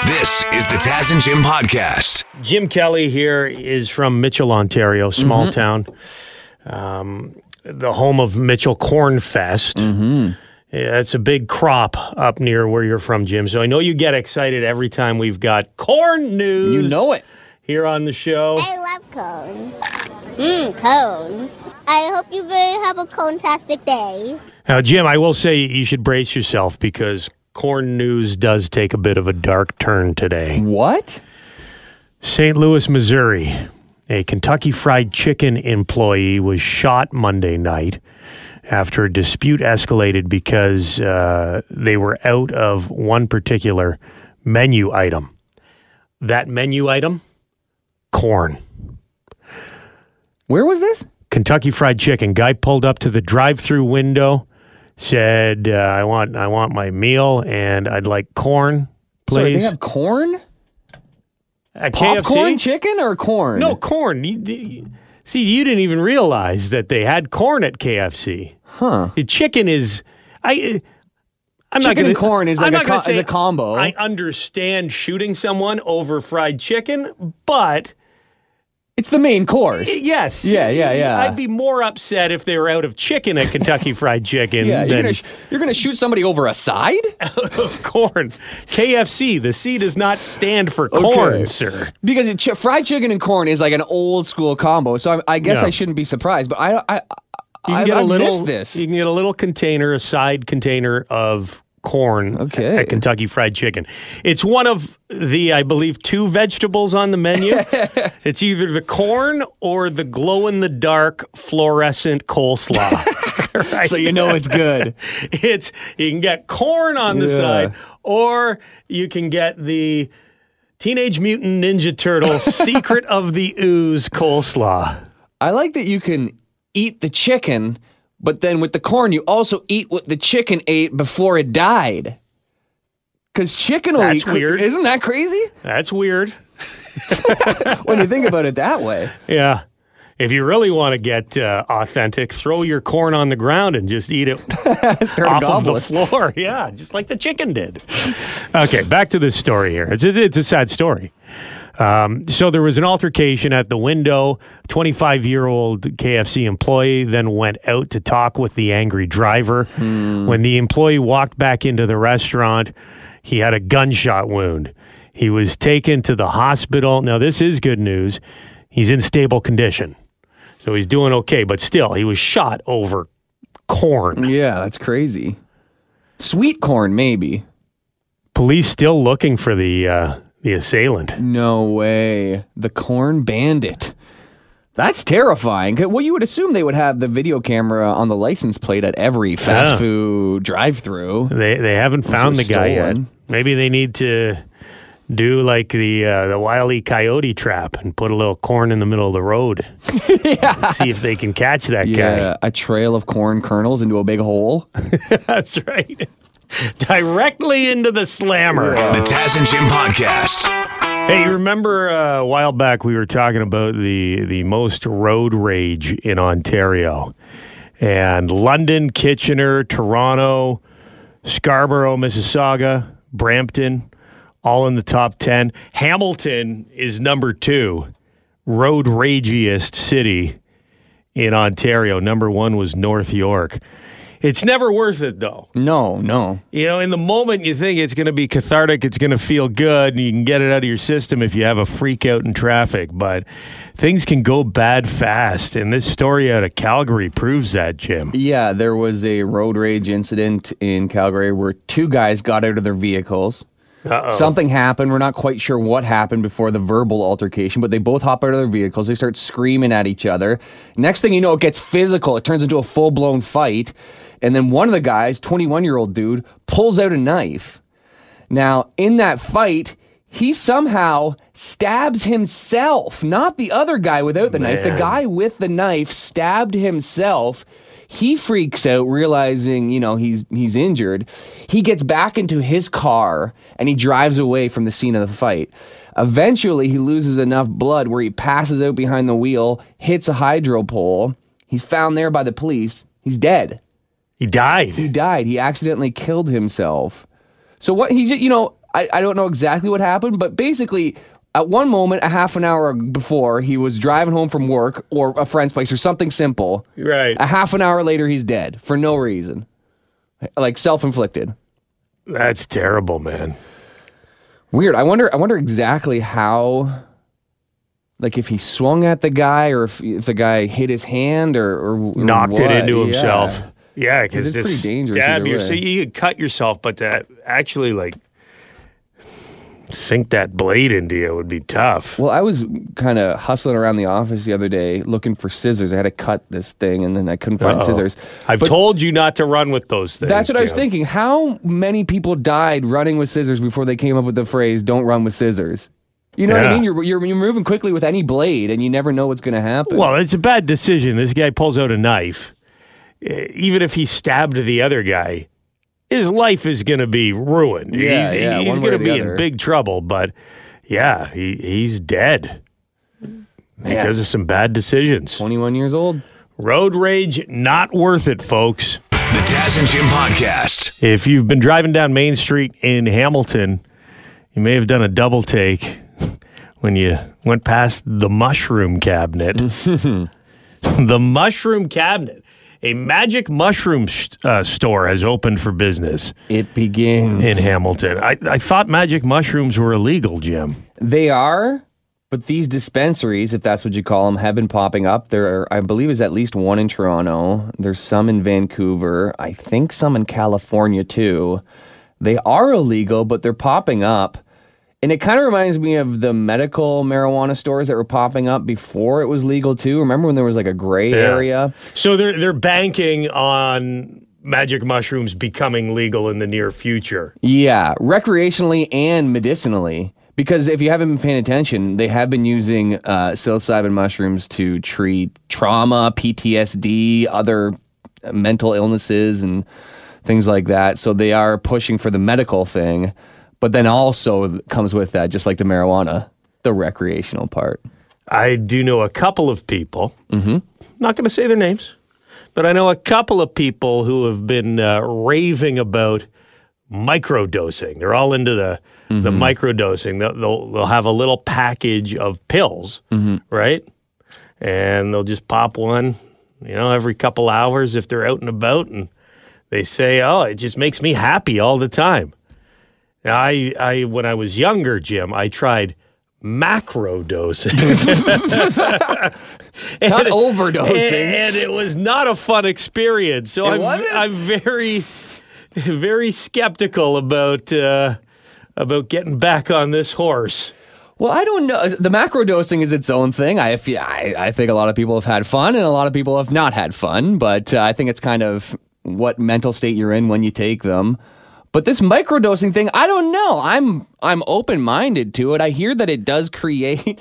This is the Taz and Jim podcast. Jim Kelly here is from Mitchell, Ontario, small town. The home of Mitchell Corn Fest. Yeah, it's a big crop up near where you're from, Jim. So I know you get excited every time we've got corn news. You know it. Here on the show. I love cones. Cone. I hope you have a cone-tastic day. Now, Jim, I will say you should brace yourself because corn news does take a bit of a dark turn today. What? St. Louis, Missouri. A Kentucky Fried Chicken employee was shot Monday night after a dispute escalated because they were out of one particular menu item. That menu item? Corn. Where was this? Kentucky Fried Chicken. Guy pulled up to the drive-through window, said, I want my meal, and I'd like corn, please. Sorry, they have corn? At Popcorn KFC? chicken or corn? No, corn. See, you didn't even realize that they had corn at KFC. Huh. The chicken is... I'm Chicken not gonna, and corn is I'm like not gonna a combo. I understand shooting someone over fried chicken, but... It's the main course. Yes. Yeah. I'd be more upset if they were out of chicken at Kentucky Fried Chicken Yeah, than you're gonna shoot somebody over a side? out of corn. KFC, the C does not stand for corn, Okay. sir. Because fried chicken and corn is like an old school combo, so I guess Yeah. I shouldn't be surprised. But I You missed this. can get a little container, a side container of corn Okay. at Kentucky Fried Chicken. It's one of the, I believe, 2 vegetables on the menu. It's either the corn or the glow-in-the-dark fluorescent coleslaw. Right? So you know it's good. You can get corn on the Yeah. side, or you can get the Teenage Mutant Ninja Turtle Secret of the Ooze coleslaw. I like that you can eat the chicken, but then with the corn, you also eat what the chicken ate before it died. Because chicken will That's eat... weird. Isn't that crazy? That's weird. When you think about it that way. Yeah. If you really want to get authentic, throw your corn on the ground and just eat it Start off a of the goblet. floor. Yeah, just like the chicken did. Okay, back to this story here. It's a sad story. So there was an altercation at the window. 25-year-old KFC employee then went out to talk with the angry driver. When the employee walked back into the restaurant, he had a gunshot wound. He was taken to the hospital. Now, this is good news. He's in stable condition. So he's doing okay, but still, he was shot over corn. Yeah, that's crazy. Sweet corn, maybe. Police still looking for the assailant. No way. The corn bandit. That's terrifying. Well, you would assume they would have the video camera on the license plate at every fast food drive-through. They haven't found the was guy yet. stolen. Maybe they need to do like the Wile E. Coyote trap and put a little corn in the middle of the road. See if they can catch that guy. Yeah, a trail of corn kernels into a big hole. That's right. Directly into the slammer. The Taz and Jim podcast. Hey, you remember a while back we were talking about the most road rage in Ontario, and London, Kitchener, Toronto, Scarborough, Mississauga, Brampton, all in the top 10. Hamilton is number 2, road ragiest city in Ontario. Number 1 was North York. It's never worth it, though. No. You know, in the moment you think it's going to be cathartic, it's going to feel good, and you can get it out of your system if you have a freak out in traffic. But things can go bad fast, and this story out of Calgary proves that, Jim. Yeah, there was a road rage incident in Calgary where 2 guys got out of their vehicles. Uh-oh. Something happened. We're not quite sure what happened before the verbal altercation, but they both hop out of their vehicles. They start screaming at each other. Next thing you know, it gets physical. It turns into a full-blown fight. And then one of the guys, 21-year-old dude, pulls out a knife. Now, in that fight, he somehow stabs himself, not the other guy without the knife. The guy with the knife stabbed himself. He freaks out, realizing, he's injured. He gets back into his car, and he drives away from the scene of the fight. Eventually, he loses enough blood where he passes out behind the wheel, hits a hydro pole. He's found there by the police. He's dead. He died. He died. He accidentally killed himself. So what he's, I don't know exactly what happened, but basically, at one moment, a half an hour before, he was driving home from work or a friend's place or something simple. Right. A half an hour later, he's dead for no reason. Like self-inflicted. That's terrible, man. Weird. I wonder exactly how, like if he swung at the guy or if the guy hit his hand or knocked it what. into himself. Yeah, because it's pretty dangerous stab either yourself. way. You could cut yourself, but to actually like sink that blade into you would be tough. Well, I was kind of hustling around the office the other day looking for scissors. I had to cut this thing and then I couldn't find scissors. I've told you not to run with those things. That's what I was Jim. thinking. How many people died running with scissors before they came up with the phrase "don't run with scissors"? You know what I Yeah. mean? You're moving quickly with any blade, and you never know what's going to happen. Well, it's a bad decision. This guy pulls out a knife. Even if he stabbed the other guy, his life is going to be ruined. Yeah, he's one way going or to the be other. in big trouble. But yeah, he's dead because of some bad decisions. 21 years old. Road rage, not worth it, folks. The Taz and Jim Podcast. If you've been driving down Main Street in Hamilton, you may have done a double take when you went past the Mushroom Cabinet. The Mushroom Cabinet. A magic mushroom store has opened for business It begins. in Hamilton. I thought magic mushrooms were illegal, Jim. They are, but these dispensaries, if that's what you call them, have been popping up. There are, I believe, is at least one in Toronto. There's some in Vancouver. I think some in California too. They are illegal, but they're popping up. And it kind of reminds me of the medical marijuana stores that were popping up before it was legal too. Remember when there was like a gray area? So they're banking on magic mushrooms becoming legal in the near future. Yeah, recreationally and medicinally. Because if you haven't been paying attention, they have been using psilocybin mushrooms to treat trauma, PTSD, other mental illnesses, and things like that. So they are pushing for the medical thing. But then also comes with that, just like the marijuana, the recreational part. I do know a couple of people, not going to say their names, but I know a couple of people who have been raving about microdosing. They're all into the microdosing. They'll have a little package of pills, right? And they'll just pop one, every couple hours if they're out and about, and they say, "Oh, it just makes me happy all the time." Now, I when I was younger, Jim, I tried macro dosing. Not overdosing. And it was not a fun experience. So wasn't? I'm very, very skeptical about getting back on this horse. Well, I don't know. The macro dosing is its own thing. I think a lot of people have had fun and a lot of people have not had fun, but I think it's kind of what mental state you're in when you take them. But this microdosing thing, I don't know. I'm open-minded to it. I hear that it does create,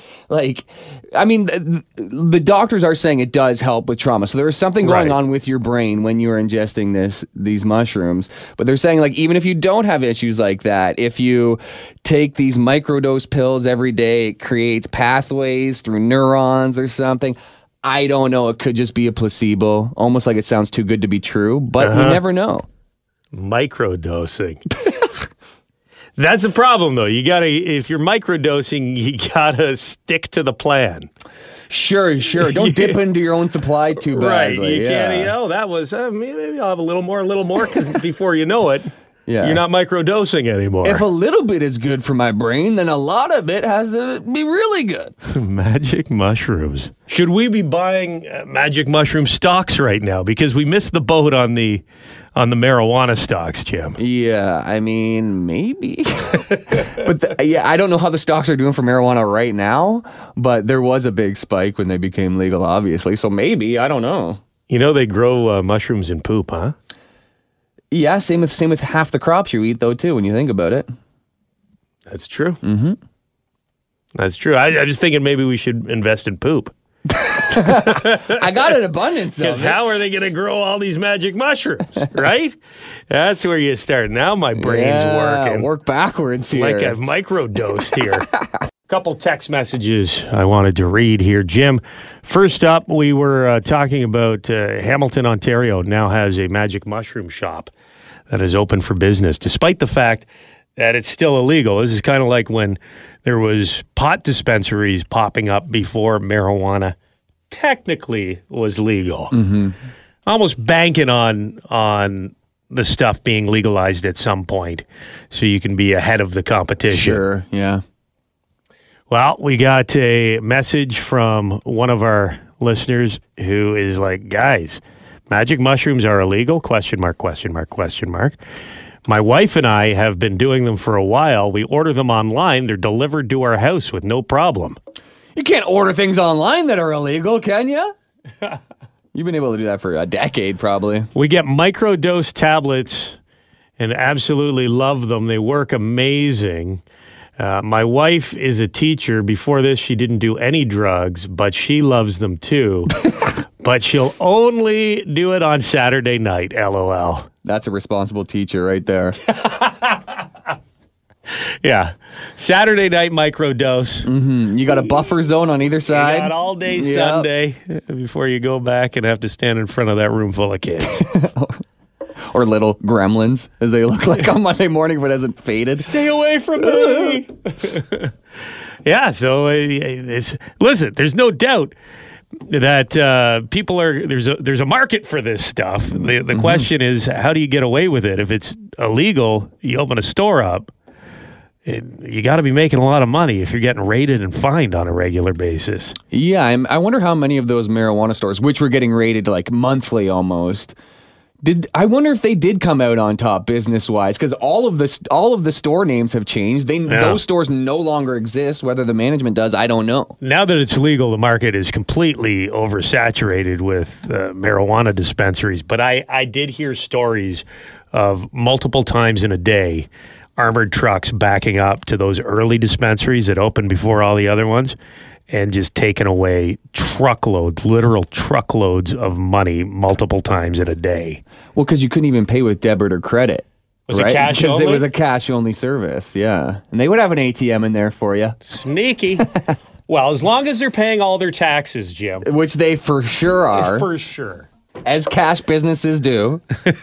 the doctors are saying it does help with trauma. So there is something going on with your brain when you're ingesting these mushrooms. But they're saying, even if you don't have issues like that, if you take these microdose pills every day, it creates pathways through neurons or something. I don't know. It could just be a placebo, almost like it sounds too good to be true, but we never know. Microdosing. That's a problem, though. If you're microdosing, you gotta stick to the plan. Sure. Don't dip into your own supply too badly. Right. You can't, that was, maybe I'll have a little more, because before you know it, you're not microdosing anymore. If a little bit is good for my brain, then a lot of it has to be really good. Magic mushrooms. Should we be buying magic mushroom stocks right now? Because we missed the boat on the marijuana stocks, Jim. Yeah, maybe. But I don't know how the stocks are doing for marijuana right now, but there was a big spike when they became legal, obviously. So maybe, I don't know. They grow mushrooms in poop, huh? Yeah, same with half the crops you eat, though, too, when you think about it. That's true. Mm-hmm. That's true. I just thinking maybe we should invest in poop. I got an abundance of it. Because how are they going to grow all these magic mushrooms, right? That's where you start. Now my brain's working. Work backwards here. Like I've microdosed here. Couple text messages I wanted to read here. Jim, first up, we were talking about Hamilton, Ontario now has a magic mushroom shop that is open for business, despite the fact that it's still illegal. This is kind of like when there was pot dispensaries popping up before marijuana technically was legal. Mm-hmm. Almost banking on the stuff being legalized at some point so you can be ahead of the competition. Sure, yeah. Well, we got a message from one of our listeners who is like, guys, magic mushrooms are illegal? ? My wife and I have been doing them for a while. We order them online. They're delivered to our house with no problem. You can't order things online that are illegal, can you? You've been able to do that for a decade, probably. We get microdose tablets and absolutely love them. They work amazing. My wife is a teacher. Before this, she didn't do any drugs, but she loves them too. But she'll only do it on Saturday night, LOL. That's a responsible teacher right there. Yeah. Saturday night microdose. Mm-hmm. You got a buffer zone on either side. You got all day Sunday before you go back and have to stand in front of that room full of kids. Or little gremlins, as they look like on Monday morning if it hasn't faded. Stay away from me. Yeah, so listen, there's no doubt that people are there's a market for this stuff. The question is, how do you get away with it? If it's illegal, you open a store up. You got to be making a lot of money if you're getting raided and fined on a regular basis. Yeah, I wonder how many of those marijuana stores, which were getting raided like monthly almost, I wonder if they did come out on top business-wise, because all of the store names have changed. Those stores no longer exist. Whether the management does, I don't know. Now that it's legal, the market is completely oversaturated with marijuana dispensaries. But I did hear stories of multiple times in a day armored trucks backing up to those early dispensaries that opened before all the other ones and just taking away literal truckloads of money multiple times in a day. Well, because you couldn't even pay with debit or credit. Was it cash Because only? it was a cash-only service, yeah. And they would have an ATM in there for you. Sneaky. Well, as long as they're paying all their taxes, Jim. Which they for sure are. For sure. As cash businesses do.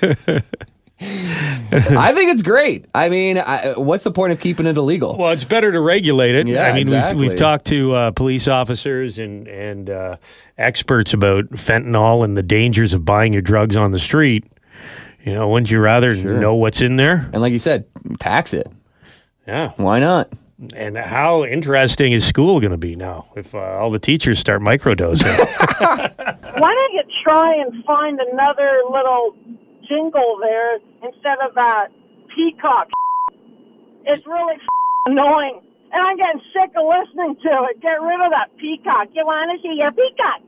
I think it's great. I mean, what's the point of keeping it illegal? Well, it's better to regulate it. Yeah, I mean, exactly. we've talked to police officers and experts about fentanyl and the dangers of buying your drugs on the street. You know, wouldn't you rather know what's in there? And like you said, tax it. Yeah. Why not? And how interesting is school going to be now if all the teachers start microdosing? Why don't you try and find another little jingle there instead of that peacock? It's really annoying, and I'm getting sick of listening to it. Get rid of that peacock. You want to see your peacock?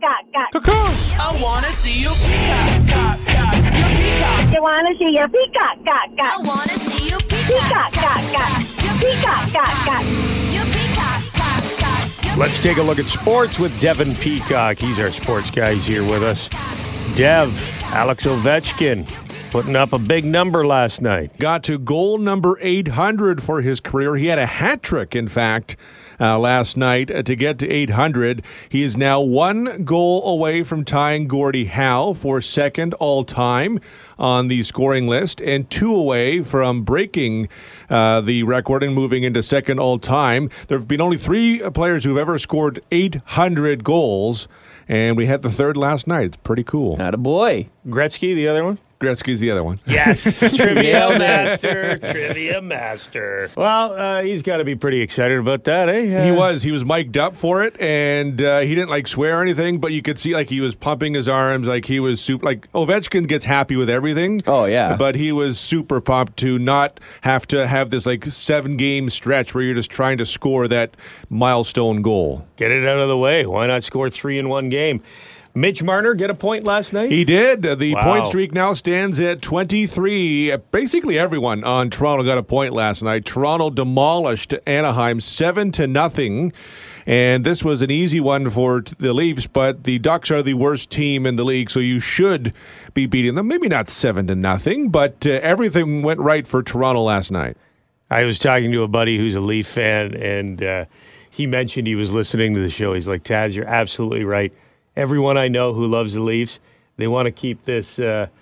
I want to see you peacock, your peacock. You want to see your peacock? I want to see you peacock, your peacock, your peacock. Let's take a look at sports with Devin Peacock. He's our sports guy. He's here with us. Dev, Alex Ovechkin, putting up a big number last night. Got to goal number 800 for his career. He had a hat trick, in fact, last night to get to 800. He is now 1 goal away from tying Gordie Howe for second all-time on the scoring list and 2 away from breaking the record and moving into second all-time. There have been only 3 players who have ever scored 800 goals, and we had the third last night. It's pretty cool. Attaboy. Gretzky, the other one? Gretzky's the other one. Yes, trivia master. Well, he's got to be pretty excited about that, eh? He was mic'd up for it, and he didn't swear or anything, but you could see he was pumping his arms, he was super. Ovechkin gets happy with everything. Oh yeah, but he was super pumped to not have to have this 7-game stretch where you're just trying to score that milestone goal. Get it out of the way. Why not score 3 in one game? Mitch Marner get a point last night? He did. The point streak now stands at 23. Basically everyone on Toronto got a point last night. Toronto demolished Anaheim 7-0. And this was an easy one for the Leafs, but the Ducks are the worst team in the league, so you should be beating them. Maybe not 7-0, but everything went right for Toronto last night. I was talking to a buddy who's a Leaf fan, and he mentioned he was listening to the show. He's like, Taz, you're absolutely right. Everyone I know who loves the Leafs, they want to keep this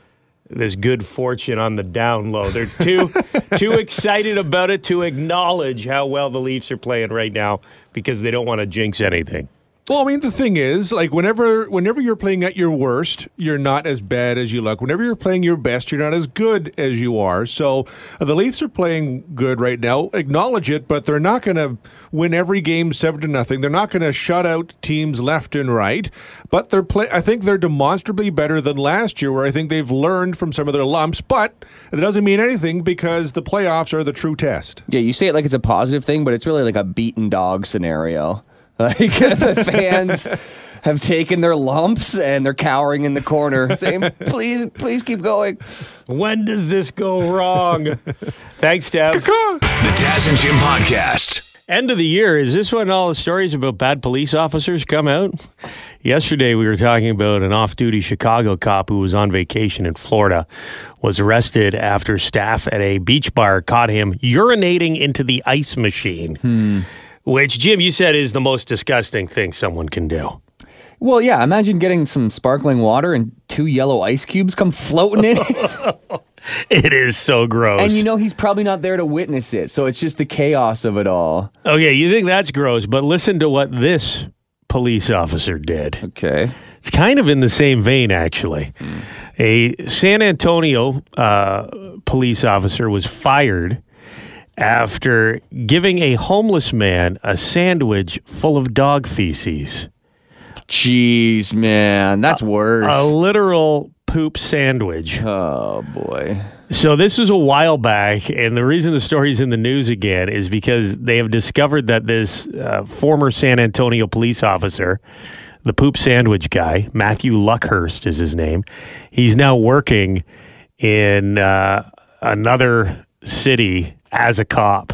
this good fortune on the down low. They're too excited about it to acknowledge how well the Leafs are playing right now because they don't want to jinx anything. Well, I mean, the thing is, like, whenever you're playing at your worst, you're not as bad as you look. Whenever you're playing your best, you're not as good as you are. So the Leafs are playing good right now. Acknowledge it, but they're not going to win every game 7-0. They're not going to shut out teams left and right. But I think they're demonstrably better than last year, where I think they've learned from some of their lumps. But it doesn't mean anything because the playoffs are the true test. Yeah, you say it like it's a positive thing, but it's really like a beaten dog scenario. Like the fans have taken their lumps and they're cowering in the corner saying, please keep going. When does this go wrong? Thanks, Steph. The Taz and Jim Podcast. End of the year. Is this when all the stories about bad police officers come out? Yesterday, we were talking about an off-duty Chicago cop who was on vacation in Florida, was arrested after staff at a beach bar caught him urinating into the ice machine. Which, Jim, you said is the most disgusting thing someone can do. Well, yeah, imagine getting some sparkling water and 2 yellow ice cubes come floating in it. It is so gross. And you know he's probably not there to witness it, so it's just the chaos of it all. Okay, you think that's gross, but listen to what this police officer did. Okay. It's kind of in the same vein, actually. A San Antonio police officer was fired after giving a homeless man a sandwich full of dog feces. Jeez, man, that's worse. A literal poop sandwich. Oh, boy. So this was a while back, and the reason the story's in the news again is because they have discovered that this former San Antonio police officer, the poop sandwich guy, Matthew Luckhurst is his name, he's now working in another city as a cop.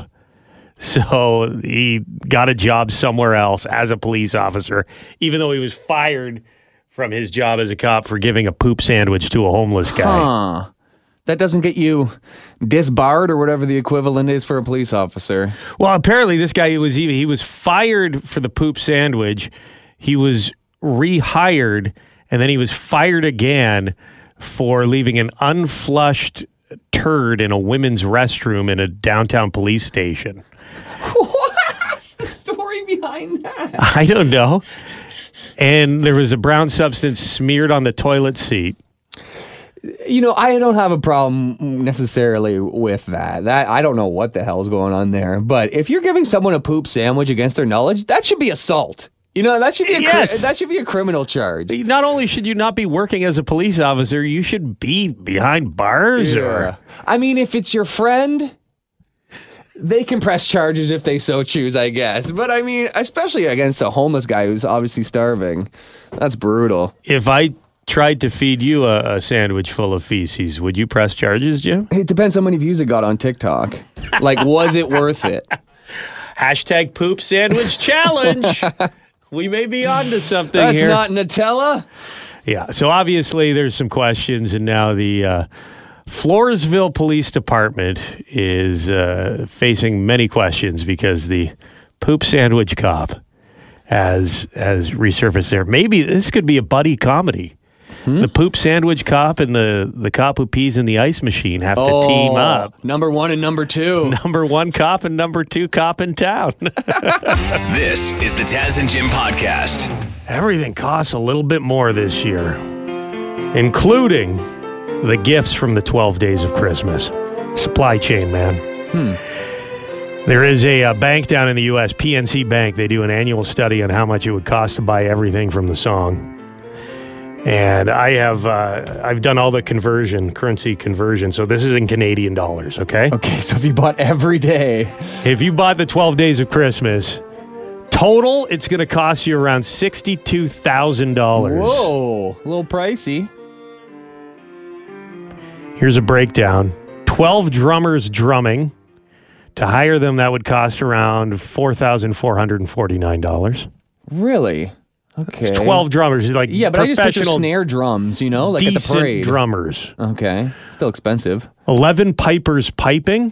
So he got a job somewhere else as a police officer, even though he was fired from his job as a cop for giving a poop sandwich to a homeless guy. That doesn't get you disbarred or whatever the equivalent is for a police officer. Well, apparently this guy he was fired for the poop sandwich. He was rehired, and then he was fired again for leaving an unflushed turd in a women's restroom in a downtown police station. What's the story behind that? I don't know. And there was a brown substance smeared on the toilet seat. You know, I don't have a problem necessarily with that. I don't know what the hell's going on there. But if you're giving someone a poop sandwich against their knowledge, that should be assault. You know, that should be that should be a criminal charge. Not only should you not be working as a police officer, you should be behind bars. Or I mean, if it's your friend, they can press charges if they so choose, I guess. But I mean, especially against a homeless guy who's obviously starving, that's brutal. If I tried to feed you a sandwich full of feces, would you press charges, Jim? It depends how many views it got on TikTok. Like, was it worth it? Hashtag poop sandwich challenge. We may be on to something That's here. not Nutella? Yeah, so obviously there's some questions, and now the Floresville Police Department is facing many questions because the poop sandwich cop has resurfaced there. Maybe this could be a buddy comedy. The poop sandwich cop and the cop who pees in the ice machine have to team up. Number 1 and number 2. Number 1 cop and number 2 cop in town. This is the Taz and Jim Podcast. Everything costs a little bit more this year, including the gifts from the 12 days of Christmas. Supply chain, man. There is a bank down in the U.S., PNC Bank. They do an annual study on how much it would cost to buy everything from the song. And I've done all the currency conversion. So this is in Canadian dollars, okay? Okay, so if you bought every day. If you bought the 12 days of Christmas, total, it's going to cost you around $62,000. Whoa, a little pricey. Here's a breakdown. 12 drummers drumming. To hire them, that would cost around $4,449. Really? Okay. It's 12 drummers. Like yeah, but I just picture professional snare drums, you know, like at the decent parade. drummers. Okay. Still expensive. 11 pipers piping.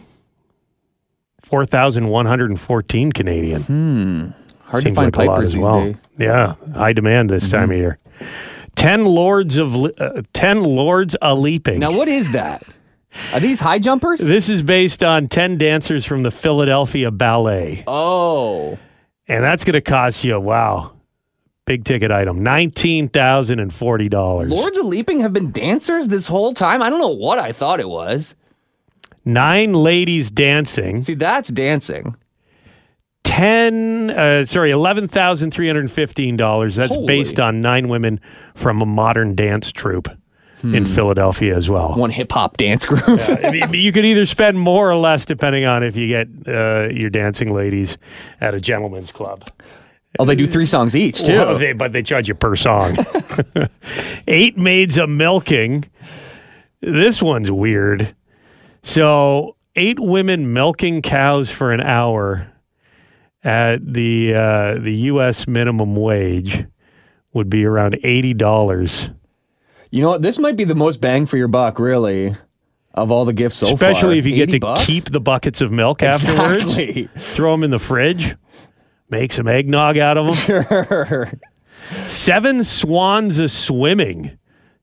4,114 Canadian. Hard Seems to find like a lot pipers as these well. days. Yeah, high demand this time of year. 10 lords a leaping. Now, what is that? Are these high jumpers? This is based on 10 dancers from the Philadelphia Ballet. Oh. And that's going to cost you, big ticket item, $19,040. Lords of Leaping have been dancers this whole time? I don't know what I thought it was. 9 ladies dancing. See, that's dancing. $11,315. That's based on 9 women from a modern dance troupe in Philadelphia as well. One hip-hop dance group. You could either spend more or less depending on if you get your dancing ladies at a gentleman's club. Oh, they do 3 songs each, too. Well, but they charge you per song. 8 maids a milking. This one's weird. So 8 women milking cows for an hour at the U.S. minimum wage would be around $80. You know what? This might be the most bang for your buck, really, of all the gifts so far. Especially if you get to $80? keep the buckets of milk afterwards. Throw them in the fridge. Make some eggnog out of them. Sure. 7 swans a swimming.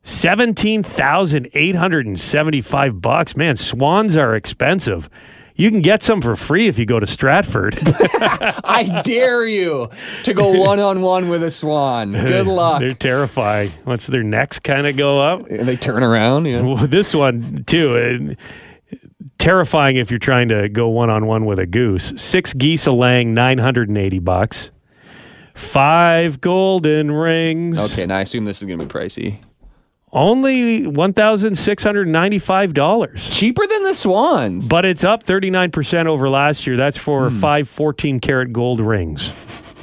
$17,875. Man, swans are expensive. You can get some for free if you go to Stratford. I dare you to go one-on-one with a swan. Good luck. They're terrifying. Once their necks kind of go up. And they turn around. Yeah. Well, this one, too, terrifying if you're trying to go one-on-one with a goose. 6 geese a laying, $980. 5 golden rings. Okay, now I assume this is going to be pricey. Only $1,695. Cheaper than the swans. But it's up 39% over last year. That's for 5 14-karat gold rings.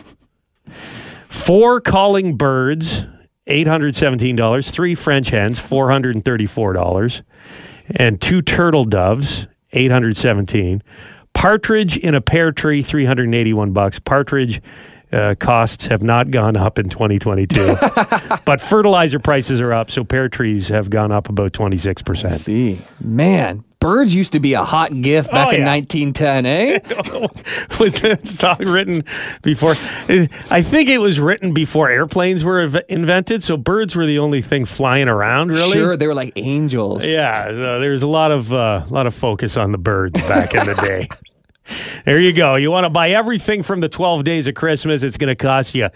4 calling birds, $817. 3 French hens, $434. And 2 turtle doves, $817. Partridge in a pear tree, $381. Partridge costs have not gone up in 2022. But fertilizer prices are up, so pear trees have gone up about 26%. See, man, birds used to be a hot gift back in 1910, eh? Was that song written before? I think it was written before airplanes were invented, so birds were the only thing flying around, really. Sure, they were like angels. Yeah, so there's a lot of focus on the birds back in the day. There you go. You want to buy everything from the 12 days of Christmas, it's going to cost you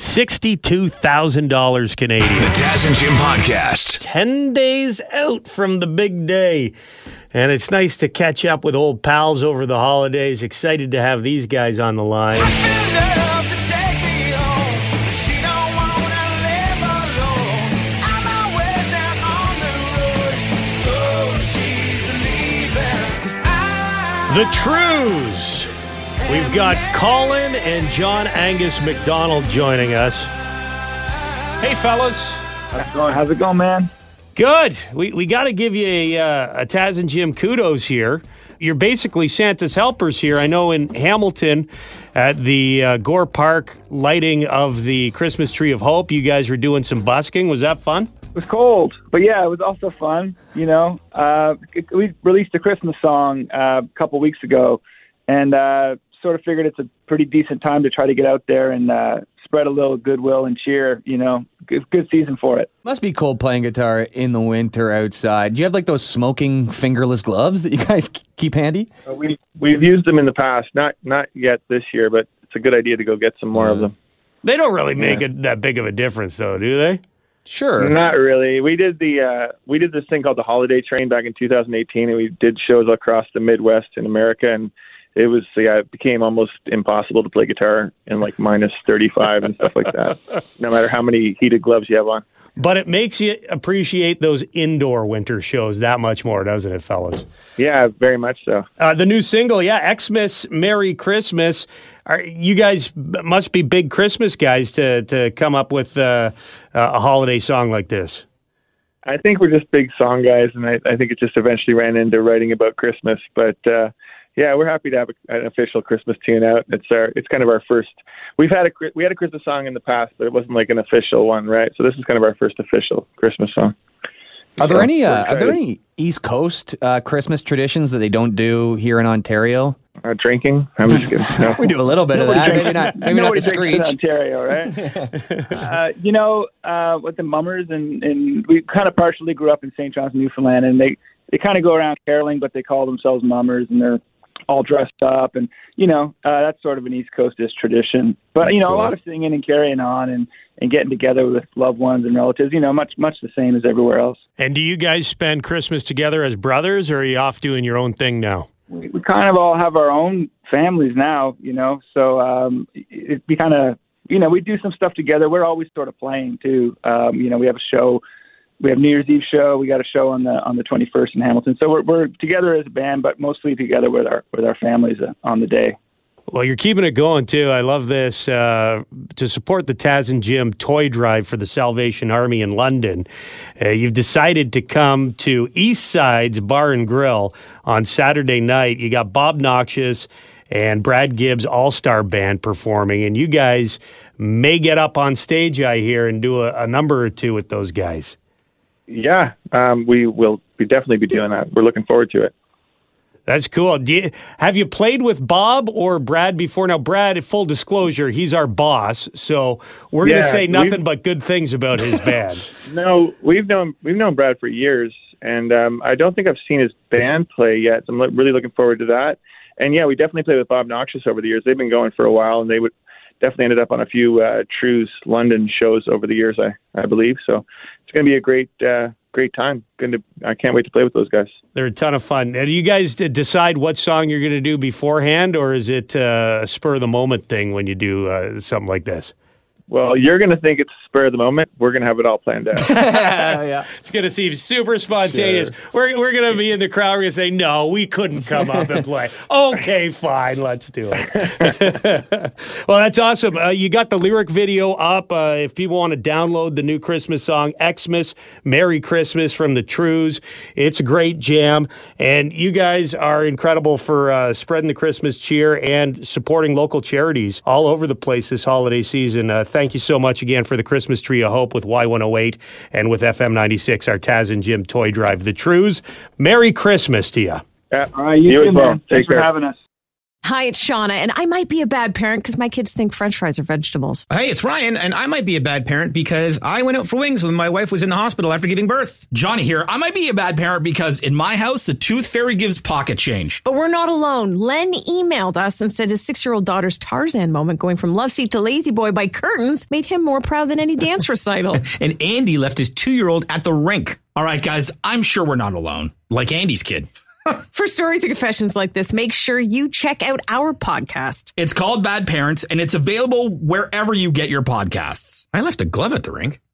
$62,000 Canadian. The Taz and Jim Podcast. 10 days out from the big day. And it's nice to catch up with old pals over the holidays. Excited to have these guys on the line. The Trews. We've got Colin and John Angus McDonald joining us. Hey, fellas. How's it going, man? Good. We got to give you a Taz and Jim kudos here. You're basically Santa's helpers here. I know in Hamilton at the Gore Park lighting of the Christmas Tree of Hope, you guys were doing some busking. Was that fun? It was cold, but yeah, it was also fun. You know, we released a Christmas song a couple weeks ago, and sort of figured it's a pretty decent time to try to get out there and spread a little goodwill and cheer. You know, good season for it. Must be cold playing guitar in the winter outside. Do you have like those smoking fingerless gloves that you guys keep handy? We've used them in the past, not yet this year, but it's a good idea to go get some more of them. They don't really make that big of a difference, though, do they? Sure. Not really. We did this thing called the Holiday Train back in 2018, and we did shows across the Midwest in America, and it became almost impossible to play guitar in like minus 35 and stuff like that, no matter how many heated gloves you have on. But it makes you appreciate those indoor winter shows that much more, doesn't it, fellas? Yeah, very much so. The new single, Xmas, Merry Christmas. You guys must be big Christmas guys to come up with a holiday song like this. I think we're just big song guys, and I think it just eventually ran into writing about Christmas. But yeah, we're happy to have an official Christmas tune out. It's kind of our first. We had a Christmas song in the past, but it wasn't like an official one, right? So this is kind of our first official Christmas song. Are there any East Coast Christmas traditions that they don't do here in Ontario? Drinking? I'm just kidding. No. We do a little bit of that. Maybe not the screech. In Ontario, right? With the Mummers, and we kind of partially grew up in St. John's, Newfoundland, and they kind of go around caroling, but they call themselves Mummers, and they're all dressed up, and that's sort of an East Coastist tradition. But cool. A lot of singing and carrying on, and getting together with loved ones and relatives. Much the same as everywhere else. And do you guys spend Christmas together as brothers, or are you off doing your own thing now? We kind of all have our own families now, so we kind of, we do some stuff together. We're always sort of playing too. We have a show, we have New Year's Eve show. We got a show on the 21st in Hamilton. So we're together as a band, but mostly together with our families on the day. Well, you're keeping it going, too. I love this. To support the Taz and Jim toy drive for the Salvation Army in London, you've decided to come to East Side's Bar and Grill on Saturday night. You got Bob Noxious and Brad Gibbs All-Star Band performing, and you guys may get up on stage, I hear, and do a number or two with those guys. Yeah, we will definitely be doing that. We're looking forward to it. That's cool. Have you played with Bob or Brad before? Now, Brad, full disclosure, he's our boss, so we're going to say nothing but good things about his band. No, we've known Brad for years, and I don't think I've seen his band play yet. So I'm really looking forward to that. And yeah, we definitely played with Bob Noxious over the years. They've been going for a while, and they would definitely ended up on a few True's London shows over the years, I believe. So it's going to be a great time. I can't wait to play with those guys. They're a ton of fun. Do you guys decide what song you're going to do beforehand, or is it a spur-of-the-moment thing when you do something like this? Well, you're going to think it's spur of the moment. We're going to have it all planned out. Yeah. It's going to seem super spontaneous. Sure. We're going to be in the crowd. We're going to say, no, we couldn't come up and play. Okay, fine, let's do it. Well, that's awesome. You got the lyric video up. If people want to download the new Christmas song, Xmas, Merry Christmas from the Trues. It's a great jam. And you guys are incredible for spreading the Christmas cheer and supporting local charities all over the place this holiday season. Thank you so much again for the Christmas Tree of Hope with Y108 and with FM 96, our Taz and Jim toy drive. The Trues, Merry Christmas to you. All right, you too, man. Thanks for having us. Hi, it's Shauna, and I might be a bad parent because my kids think French fries are vegetables. Hey, it's Ryan, and I might be a bad parent because I went out for wings when my wife was in the hospital after giving birth. Johnny here. I might be a bad parent because in my house, the tooth fairy gives pocket change. But we're not alone. Len emailed us and said his 6-year-old daughter's Tarzan moment going from love seat to lazy boy by curtains made him more proud than any dance recital. And Andy left his 2-year-old at the rink. All right, guys, I'm sure we're not alone. Like Andy's kid. For stories and confessions like this, make sure you check out our podcast. It's called Bad Parents, and it's available wherever you get your podcasts. I left a glove at the rink.